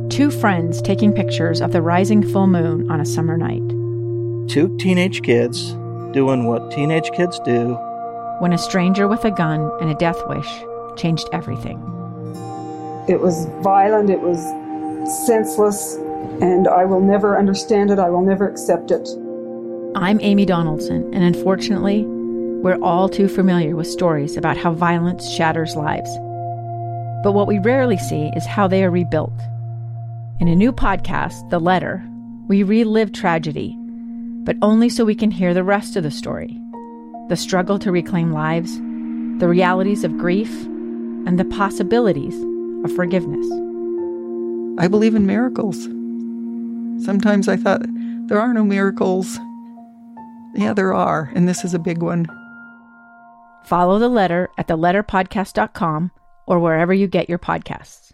Two friends taking pictures of the rising full moon on a summer night. Two teenage kids doing what teenage kids do. When a stranger with a gun and a death wish changed everything. It was violent, it was senseless, and I will never understand it, I will never accept it. I'm Amy Donaldson, and unfortunately, we're all too familiar with stories about how violence shatters lives. But what we rarely see is how they are rebuilt. In a new podcast, The Letter, we relive tragedy, but only so we can hear the rest of the story. The struggle to reclaim lives, the realities of grief, and the possibilities of forgiveness. I believe in miracles. Sometimes I thought, there are no miracles. Yeah, there are, and this is a big one. Follow The Letter at theletterpodcast.com or wherever you get your podcasts.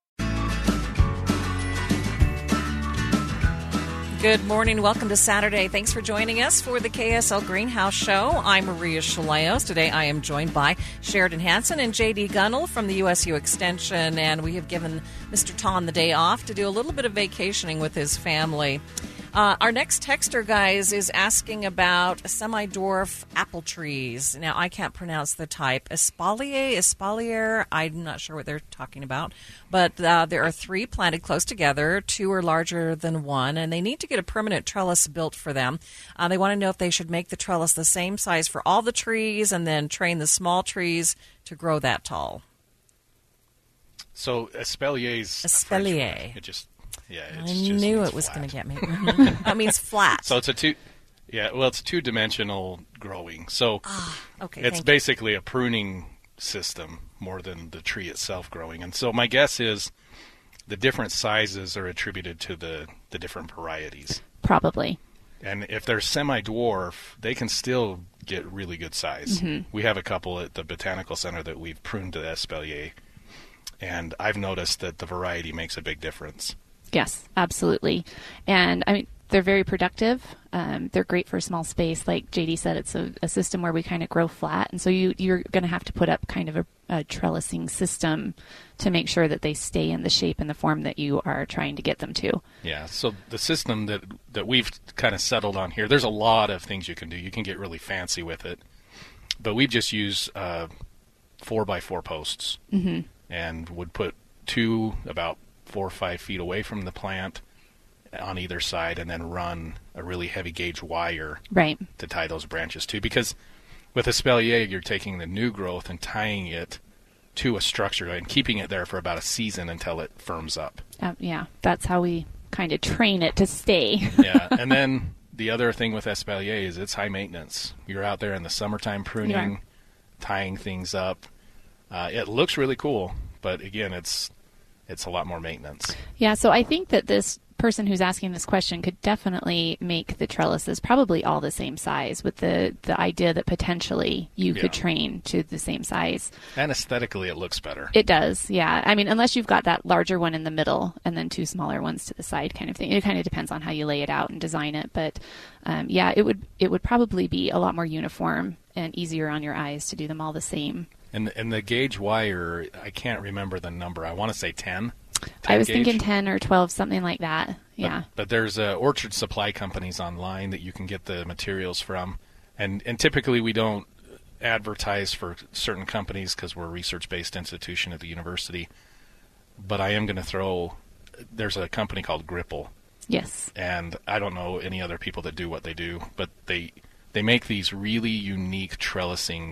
Good morning. Welcome to Saturday. Thanks for joining us for the KSL Greenhouse Show. I'm Maria Shilayos. Today I am joined by Sheridan Hanson and J.D. Gunnell from the USU Extension, and we have given Mr. Ton the day off to do a little bit of vacationing with his family. Our next texter, guys, is asking about semi-dwarf apple trees. Now, I can't pronounce the type. Espalier, I'm not sure what they're talking about. But there are 3 planted close together. 2 are larger than 1, and they need to get a permanent trellis built for them. They want to know if they should make the trellis the same size for all the trees and then train the small trees to grow that tall. So, Espalier. It just... Yeah, I knew it was going to get me. That means flat. So it's a two-dimensional growing. So okay, it's basically a pruning system more than the tree itself growing. And so my guess is the different sizes are attributed to the different varieties. Probably. And if they're semi-dwarf, they can still get really good size. Mm-hmm. We have a couple at the Botanical Center that we've pruned to Espalier, and I've noticed that the variety makes a big difference. Yes, absolutely. And I mean, they're very productive. They're great for a small space. Like JD said, it's a system where we kind of grow flat. And so you're going to have to put up kind of a trellising system to make sure that they stay in the shape and the form that you are trying to get them to. Yeah, so the system that we've kind of settled on here, there's a lot of things you can do. You can get really fancy with it. But we've just used 4x4 posts and would put 2 about 4 or 5 feet away from the plant on either side, and then run a really heavy gauge wire to tie those branches to. Because with Espalier, you're taking the new growth and tying it to a structure and keeping it there for about a season until it firms up. Yeah, that's how we kind of train it to stay. Yeah, and then the other thing with Espalier is it's high maintenance. You're out there in the summertime pruning, tying things up. It looks really cool, but again, it's a lot more maintenance. Yeah, so I think that this person who's asking this question could definitely make the trellises probably all the same size, with the idea that potentially you could train to the same size. And aesthetically, it looks better. It does, yeah. I mean, unless you've got that larger one in the middle and then 2 smaller ones to the side kind of thing. It kind of depends on how you lay it out and design it. But, it would probably be a lot more uniform and easier on your eyes to do them all the same. And the gauge wire, I can't remember the number. I want to say 10. I was thinking 10 or 12, something like that. Yeah. But there's orchard supply companies online that you can get the materials from. And typically we don't advertise for certain companies because we're a research-based institution at the university. But I am going to there's a company called Gripple. Yes. And I don't know any other people that do what they do, but they make these really unique trellising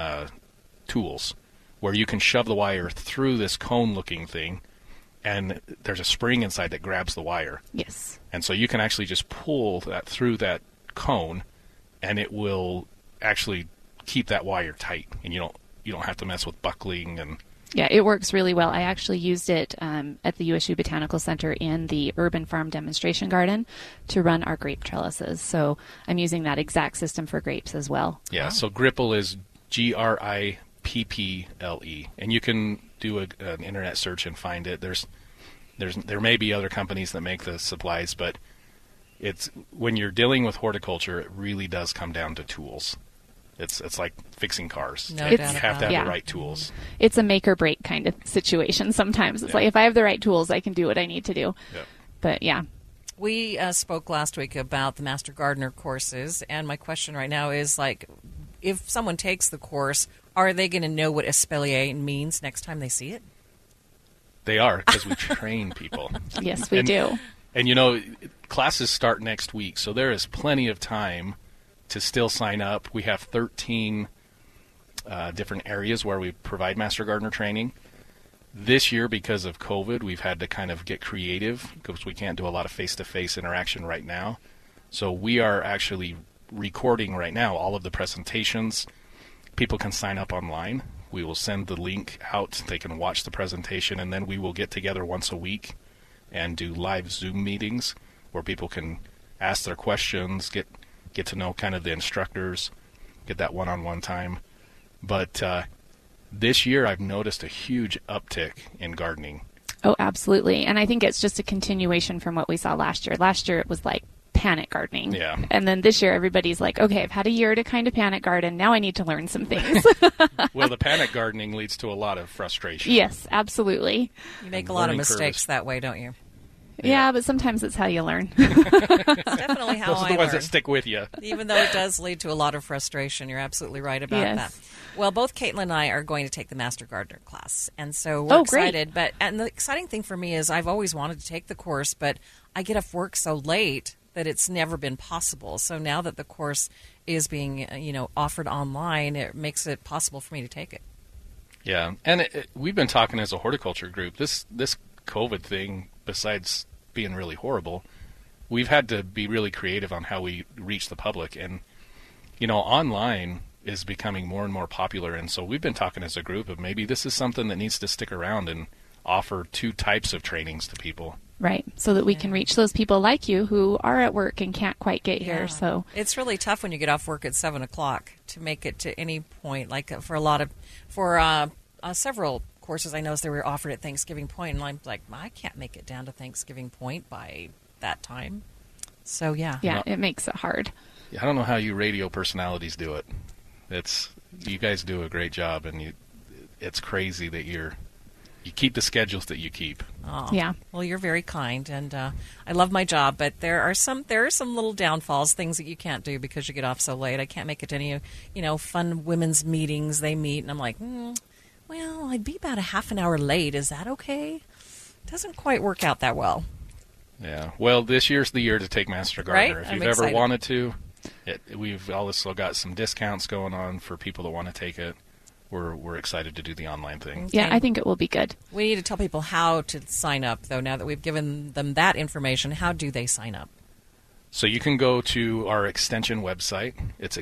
tools where you can shove the wire through this cone-looking thing, and there's a spring inside that grabs the wire. Yes. And so you can actually just pull that through that cone, and it will actually keep that wire tight, and you don't have to mess with buckling and... Yeah, it works really well. I actually used it at the USU Botanical Center in the Urban Farm Demonstration Garden to run our grape trellises. So I'm using that exact system for grapes as well. Yeah, So Gripple is GRIPPLE, and you can do an internet search and find it. There may be other companies that make the supplies, but it's when you're dealing with horticulture, it really does come down to tools. It's like fixing cars. No you doubt have to about have it. the right tools. It's a make or break kind of situation sometimes. It's like if I have the right tools, I can do what I need to do. Yeah. But yeah. We spoke last week about the Master Gardener courses, and my question right now is, like, if someone takes the course, are they going to know what espalier means next time they see it? They are, because we train people. Yes, we do. And, you know, classes start next week, so there is plenty of time to still sign up. We have 13 different areas where we provide Master Gardener training. This year, because of COVID, we've had to kind of get creative because we can't do a lot of face-to-face interaction right now. So we are actually recording right now all of the presentations. People can sign up online. We will send the link out. They can watch the presentation, and then we will get together once a week and do live Zoom meetings where people can ask their questions, get to know kind of the instructors, get that one-on-one time. But this year I've noticed a huge uptick in gardening. Oh, absolutely. And I think it's just a continuation from what we saw last year. Last year it was like panic gardening. Yeah. And then this year everybody's like, okay, I've had a year to kind of panic garden. Now I need to learn some things. Well, the panic gardening leads to a lot of frustration. Yes, absolutely. You make a lot of Learning mistakes curves. that way, don't you? Yeah, but sometimes it's how you learn. It's definitely how Those are I the ones learn. that stick with you. Even though it does lead to a lot of frustration. You're absolutely right about Yes. that. Well, both Caitlin and I are going to take the Master Gardener class, and so we're Oh, great. excited. And the exciting thing for me is I've always wanted to take the course, but I get off work so late that it's never been possible. So now that the course is being, offered online, it makes it possible for me to take it. Yeah, and we've been talking as a horticulture group. This COVID thing, besides being really horrible, we've had to be really creative on how we reach the public. And, online is becoming more and more popular. And so we've been talking as a group of maybe this is something that needs to stick around and offer two types of trainings to people. Right. So that we can reach those people like you who are at work and can't quite get Yeah. here. So it's really tough when you get off work at 7:00 to make it to any point. Like for several courses I noticed they were offered at Thanksgiving Point, and I'm like, I can't make it down to Thanksgiving Point by that time. So yeah. yeah, it makes it hard. I don't know how you radio personalities do it. You guys do a great job, and it's crazy that you keep the schedules that you keep. Oh, Yeah. Well, you're very kind, and I love my job, but there are some little downfalls, things that you can't do because you get off so late. I can't make it to any, fun women's meetings they meet, and I'm like, well, I'd be about a half an hour late. Is that okay? Doesn't quite work out that well. Yeah. Well, this year's the year to take Master Gardener. Right? If I'm you've ever excited. wanted to, we've also got some discounts going on for people that want to take it. We're excited to do the online thing. Yeah, Okay. I think it will be good. We need to tell people how to sign up, though, now that we've given them that information. How do they sign up? So you can go to our extension website. It's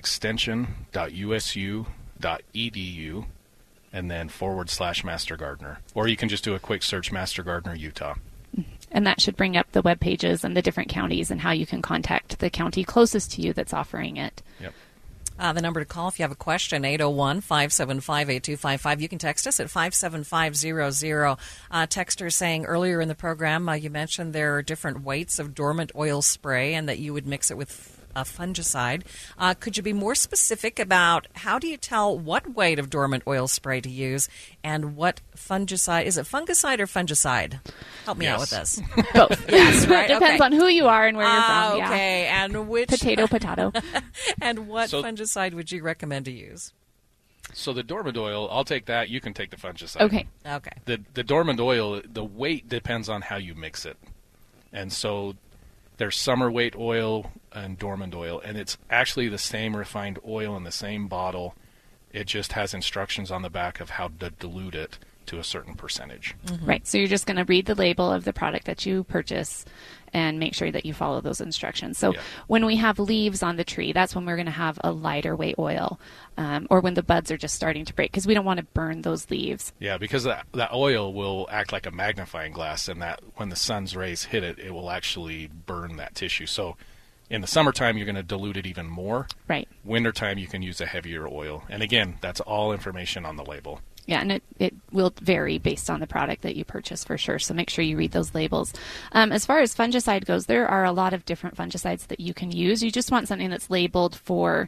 extension.usu.edu and then /Master Gardener. Or you can just do a quick search Master Gardener Utah. And that should bring up the web pages and the different counties and how you can contact the county closest to you that's offering it. Yep. The number to call if you have a question, 801-575-8255. You can text us at 57500. Texter saying earlier in the program, you mentioned there are different weights of dormant oil spray and that you would mix it with a fungicide. Could you be more specific about how do you tell what weight of dormant oil spray to use and what fungicide? Is it fungicide or fungicide? Help me out with Yes. this. Both. Yes, right? Depends Okay. on who you are and where you're from. Yeah. Okay, and which Potato. and what So- fungicide would you recommend to use? So the dormant oil, I'll take that. You can take the fungicide. Okay. Okay. The dormant oil, the weight depends on how you mix it. And so there's summer weight oil and dormant oil, and it's actually the same refined oil in the same bottle. It just has instructions on the back of how to dilute it to a certain percentage. Right. So you're just going to read the label of the product that you purchase and make sure that you follow those instructions. So Yeah. when we have leaves on the tree, that's when we're going to have a lighter weight oil, or when the buds are just starting to break, because we don't want to burn those leaves. Yeah, because that oil will act like a magnifying glass, and that when the sun's rays hit it, it will actually burn that tissue. So in the summertime, you're going to dilute it even more. Right. Wintertime, you can use a heavier oil. And again, that's all information on the label. Yeah, and it will vary based on the product that you purchase for sure. So make sure you read those labels. As far as fungicide goes, there are a lot of different fungicides that you can use. You just want something that's labeled for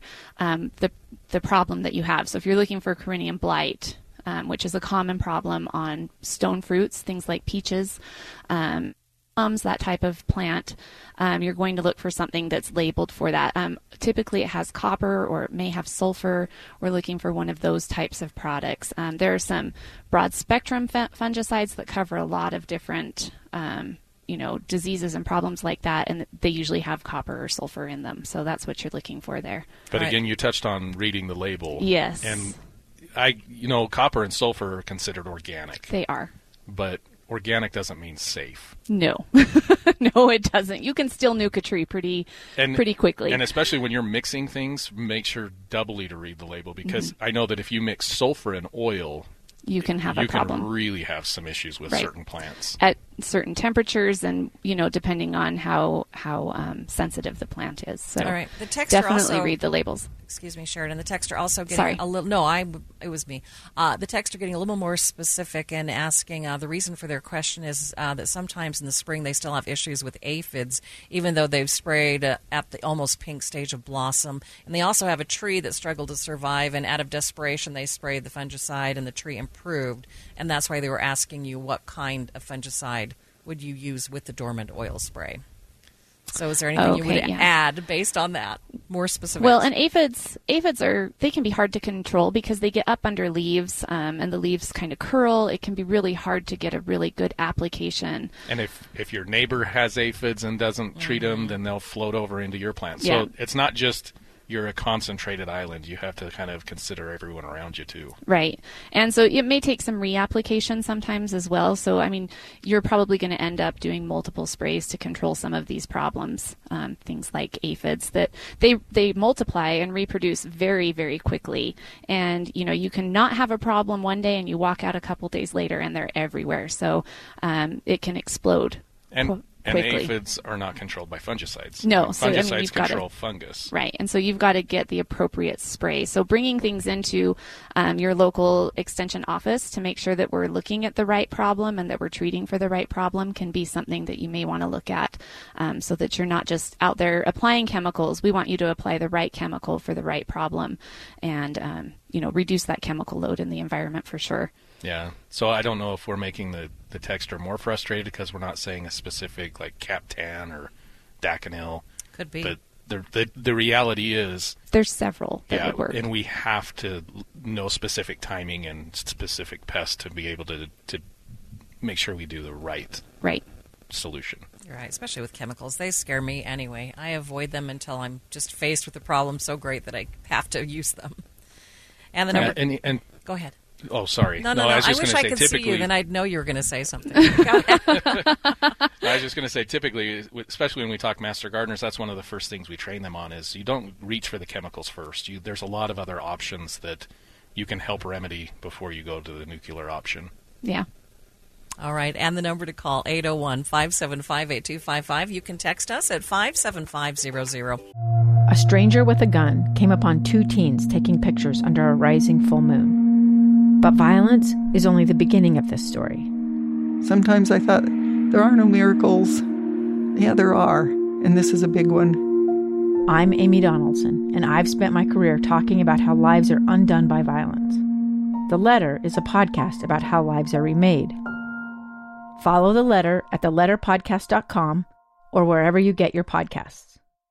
the problem that you have. So if you're looking for Corynneum blight, which is a common problem on stone fruits, things like peaches, plums, that type of plant, you're going to look for something that's labeled for that. Typically it has copper or it may have sulfur. We're looking for one of those types of products. There are some broad spectrum fungicides that cover a lot of different diseases and problems like that, and they usually have copper or sulfur in them. So that's what you're looking for there. But again, you touched on reading the label. Yes. And copper and sulfur are considered organic. They are. But organic doesn't mean safe. No. No, it doesn't. You can still nuke a tree pretty quickly. And especially when you're mixing things, make sure doubly to read the label, because I know that if you mix sulfur and oil, you can have a problem. You can really have some issues with certain plants. At certain temperatures and, depending on how sensitive the plant is. So all right. The texter definitely read the labels. Excuse me, Sheridan. The texter also getting a little... No, it was me. The texter getting a little more specific and asking the reason for their question is that sometimes in the spring they still have issues with aphids, even though they've sprayed at the almost pink stage of blossom. And they also have a tree that struggled to survive, and out of desperation they sprayed the fungicide and the tree improved. And that's why they were asking you what kind of fungicide would you use with the dormant oil spray. So is there anything you would add based on that? More specific? Well, and aphids they can be hard to control because they get up under leaves and the leaves kind of curl. It can be really hard to get a really good application. And if your neighbor has aphids and doesn't treat them, then they'll float over into your plant. So it's not just you're a concentrated island. You have to kind of consider everyone around you too. Right. And so it may take some reapplication sometimes as well. So, you're probably going to end up doing multiple sprays to control some of these problems. Things like aphids that they multiply and reproduce very, very quickly. And, you can not have a problem one day and you walk out a couple days later and they're everywhere. So it can explode quickly. And aphids are not controlled by fungicides. No. Fungicides control fungus. Right. And so you've got to get the appropriate spray. So bringing things into your local extension office to make sure that we're looking at the right problem and that we're treating for the right problem can be something that you may want to look at so that you're not just out there applying chemicals. We want you to apply the right chemical for the right problem and, reduce that chemical load in the environment for sure. Yeah. So I don't know if we're making the texter more frustrated because we're not saying a specific like Captan or Daconil. Could be. But the reality is there's several that would work. And we have to know specific timing and specific pests to be able to make sure we do the right solution. You're right, especially with chemicals. They scare me anyway. I avoid them until I'm just faced with a problem so great that I have to use them. And the number... and go ahead. Oh, sorry. No. I was just wish gonna I could say, see you, then I'd know you were going to say something. I was just going to say, typically, especially when we talk master gardeners, that's one of the first things we train them on is you don't reach for the chemicals first. There's a lot of other options that you can help remedy before you go to the nuclear option. Yeah. All right, and the number to call, 801-575-8255. You can text us at 57500. A stranger with a gun came upon two teens taking pictures under a rising full moon. But violence is only the beginning of this story. Sometimes I thought, there are no miracles. Yeah, there are, and this is a big one. I'm Amy Donaldson, and I've spent my career talking about how lives are undone by violence. The Letter is a podcast about how lives are remade. Follow The Letter at theletterpodcast.com or wherever you get your podcasts.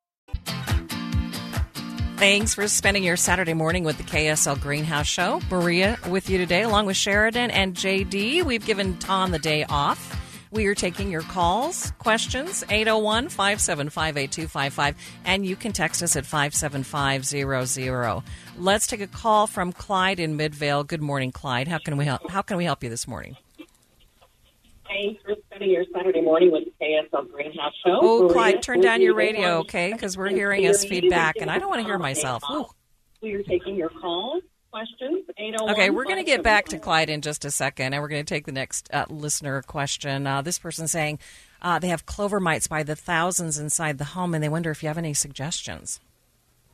Thanks for spending your Saturday morning with the KSL Greenhouse Show. Maria with you today, along with Sheridan and JD. We've given Tom the day off. We are taking your calls, questions, 801-575-8255, and you can text us at 57500. Let's take a call from Clyde in Midvale. Good morning, Clyde. How can we help you this morning? Thanks for spending your Saturday morning with the KSL Greenhouse Show. Oh, Clyde, turn down your radio, okay? Because we're hearing us feedback, and I don't want to hear myself. We are taking your calls, questions, 801. Okay, we're going to get back to Clyde in just a second, and we're going to take the next listener question. This person's saying they have clover mites by the thousands inside the home, and they wonder if you have any suggestions.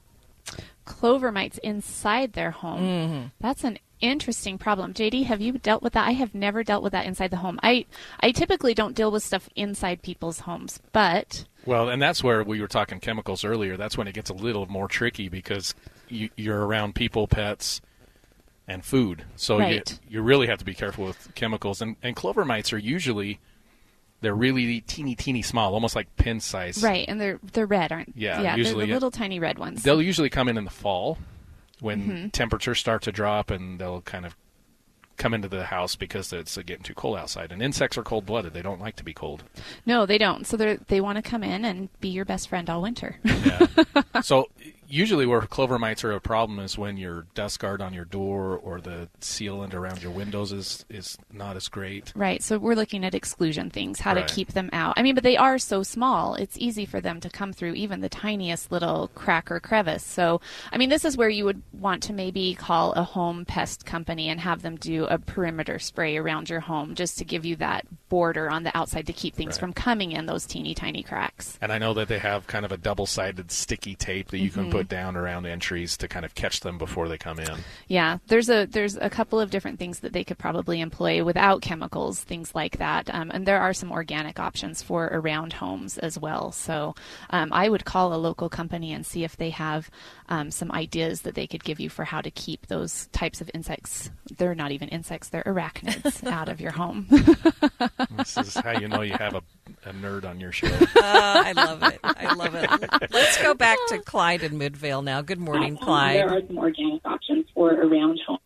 Clover mites inside their home. That's an interesting problem. JD, have you dealt with that? I have never dealt with that inside the home. I typically don't deal with stuff inside people's homes, but... Well, and that's where we were talking chemicals earlier. That's when it gets a little more tricky because you're around people, pets, and food. So you really have to be careful with chemicals. And clover mites are usually... They're really teeny small, almost like pin size. Right, and they're red, aren't they? Yeah, usually they're the little tiny red ones. They'll usually come in the fall when temperatures start to drop, and they'll kind of come into the house because it's getting too cold outside. And insects are cold-blooded. They don't like to be cold. No, they don't. So they want to come in and be your best friend all winter. Yeah. So usually where clover mites are a problem is when your dust guard on your door or the sealant around your windows is not as great. Right. So we're looking at exclusion things, how Right. to keep them out. I mean, but they are so small. It's easy for them to come through even the tiniest little crack or crevice. So, I mean, this is where you would want to maybe call a home pest company and have them do a perimeter spray around your home just to give you that border on the outside to keep things Right. from coming in those teeny tiny cracks. And I know that they have kind of a double-sided sticky tape that you can put down around entries to kind of catch them before they come in. Yeah, there's a couple of different things that they could probably employ without chemicals, things like that. And there are some organic options for around homes as well. So I would call a local company and see if they have some ideas that they could give you for how to keep those types of insects. They're not even insects, they're arachnids out of your home. This is how you know you have a nerd on your show. I love it. I love it. Let's go back to Clyde in Midvale now. Good morning, Clyde. There are some organic options for around home.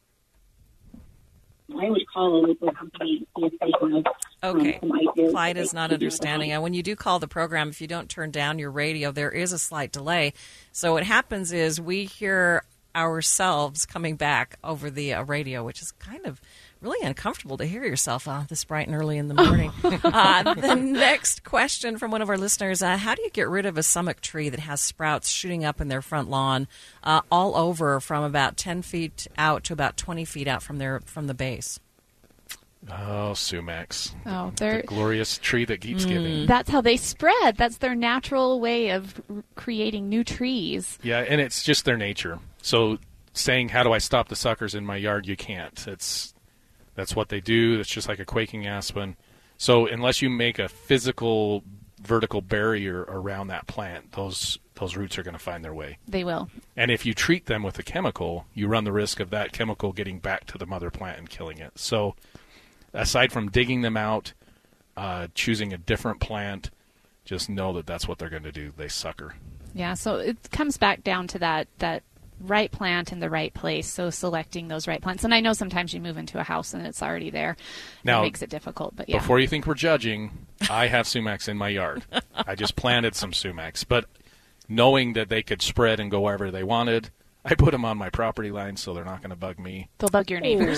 I would call a local company and see if they have Okay. some ideas. Clyde that is they not can do understanding. about And when you do call the program, if you don't turn down your radio, there is a slight delay. So what happens is we hear ourselves coming back over the radio, which is kind of really uncomfortable to hear yourself this bright and early in the morning. The next question from one of our listeners, how do you get rid of a sumac tree that has sprouts shooting up in their front lawn all over from about 10 feet out to about 20 feet out from the base? Oh, sumacs. Oh, The glorious tree that keeps giving. that's how they spread. That's their natural way of creating new trees. Yeah, and it's just their nature. So saying, how do I stop the suckers in my yard? You can't. That's what they do. It's just like a quaking aspen. So unless you make a physical vertical barrier around that plant, those roots are going to find their way. They will. And if you treat them with a chemical, you run the risk of that chemical getting back to the mother plant and killing it. So aside from digging them out, choosing a different plant, just know that that's what they're going to do. They sucker. Yeah, so it comes back down to that right plant in the right place, so selecting those right plants. And I know sometimes you move into a house and it's already there. Now, it makes it difficult, but yeah. Before you think we're judging, I have sumacs in my yard. I just planted some sumacs. But knowing that they could spread and go wherever they wanted, I put them on my property line so they're not going to bug me. They'll bug your neighbors.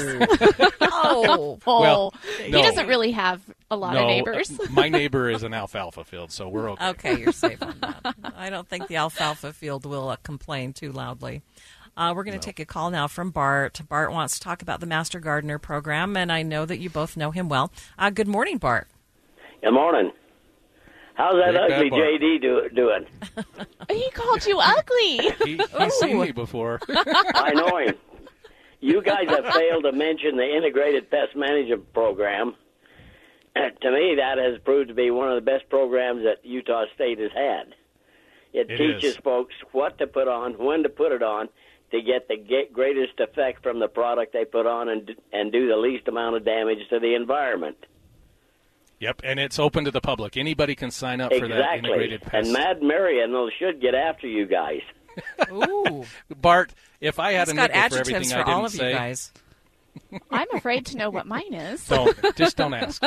Oh, Well, he no. doesn't really have a lot of neighbors. My neighbor is an alfalfa field, so we're okay. okay, you're safe on that. I don't think the alfalfa field will complain too loudly. We're going to take a call now from Bart. Bart wants to talk about the Master Gardener program, and I know that you both know him well. Good morning, Bart. Good morning. How's that Great ugly bad, Bart. JD doing? He called you ugly. He's seen me before. I know him. You guys have failed to mention the Integrated Pest Management Program. To me, that has proved to be one of the best programs that Utah State has had. It teaches folks what to put on, when to put it on, to get the greatest effect from the product they put on and do the least amount of damage to the environment. Yep, and it's open to the public. Anybody can sign up for that integrated pest. And Mad Marion should get after you guys. Ooh, Bart, if I had he's a got nickel for adjectives everything for I all didn't of say, you guys. I'm afraid to know what mine is. Don't ask.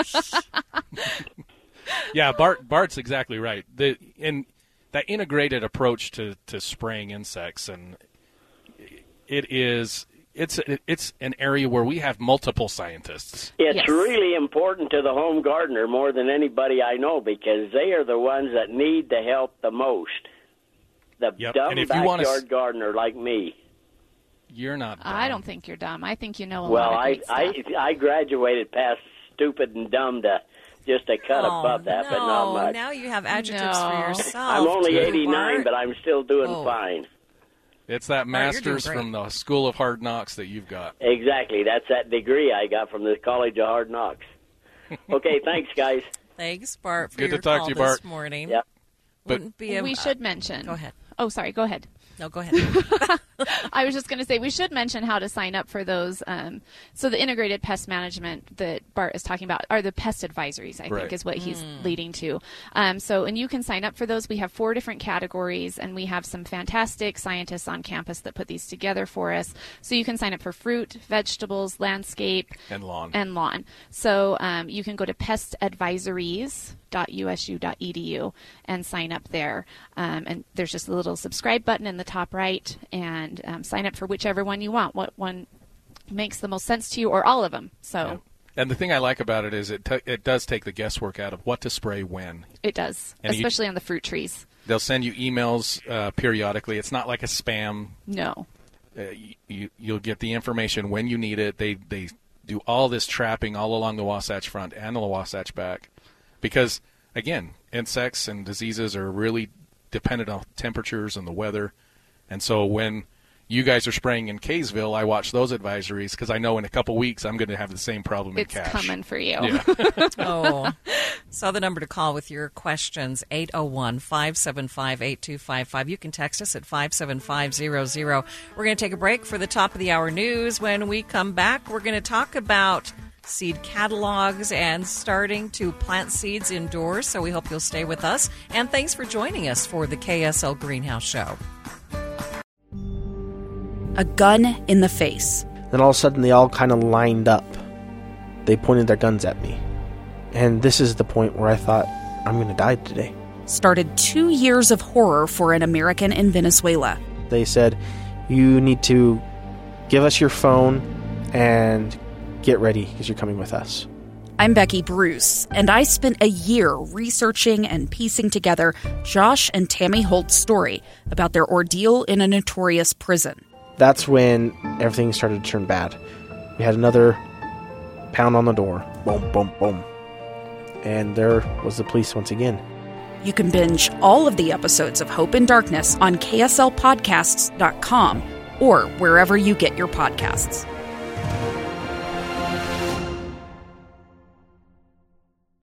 Yeah, Bart's exactly right. In that integrated approach to spraying insects, and it's an area where we have multiple scientists. It's Yes. really important to the home gardener more than anybody I know because they are the ones that need the help the most. The Yep, dumb and if you wanna backyard gardener like me. You're not dumb. I don't think you're dumb. I think you know a Well, lot of great stuff. I graduated past stupid and dumb to just a cut above that, but not much. Now you have adjectives for No. yourself. I'm only too, 89, Bart. but I'm still doing Oh. fine. It's that Bart, you're doing master's great. from the School of Hard Knocks that you've got. Exactly. That's that degree I got from the College of Hard Knocks. Okay, thanks, guys. Thanks, Bart, for Good to your talk call to you, Bart. this morning. Yep. Wouldn't be a, We should mention. Go ahead. Oh, sorry. Go ahead. No, go ahead. I was just going to say we should mention how to sign up for those. So the integrated pest management that Bart is talking about are the pest advisories, I Right. think is what he's leading to. And you can sign up for those. We have 4 different categories, and we have some fantastic scientists on campus that put these together for us. So you can sign up for fruit, vegetables, landscape, And lawn. So you can go to pestadvisories.usu.edu and sign up there. And there's just a little subscribe button in the top right, and sign up for whichever one you want, what one makes the most sense to you, or all of them. So Yeah. And the thing I like about it is it does take the guesswork out of what to spray when. it does, And especially on the fruit trees. They'll send you emails periodically. It's not like a spam. No. You'll get the information when you need it. They do all this trapping all along the Wasatch Front and the Wasatch back, because again, insects and diseases are really dependent on temperatures and the weather. And so when you guys are spraying in Kaysville, I watch those advisories because I know in a couple weeks I'm going to have the same problem in It's Cache. coming for you. Yeah. Oh. So the number to call with your questions, 801-575-8255. You can text us at 57500. We're going to take a break for the top of the hour news. When we come back, we're going to talk about seed catalogs and starting to plant seeds indoors. So we hope you'll stay with us. And thanks for joining us for the KSL Greenhouse Show. A gun in the face. Then all of a sudden they all kind of lined up. They pointed their guns at me. And this is the point where I thought, I'm going to die today. Started 2 years of horror for an American in Venezuela. They said, you need to give us your phone and get ready because you're coming with us. I'm Becky Bruce, and I spent a year researching and piecing together Josh and Tammy Holt's story about their ordeal in a notorious prison. That's when everything started to turn bad. We had another pound on the door. Boom, boom, boom. And there was the police once again. You can binge all of the episodes of Hope and Darkness on KSLpodcasts.com or wherever you get your podcasts.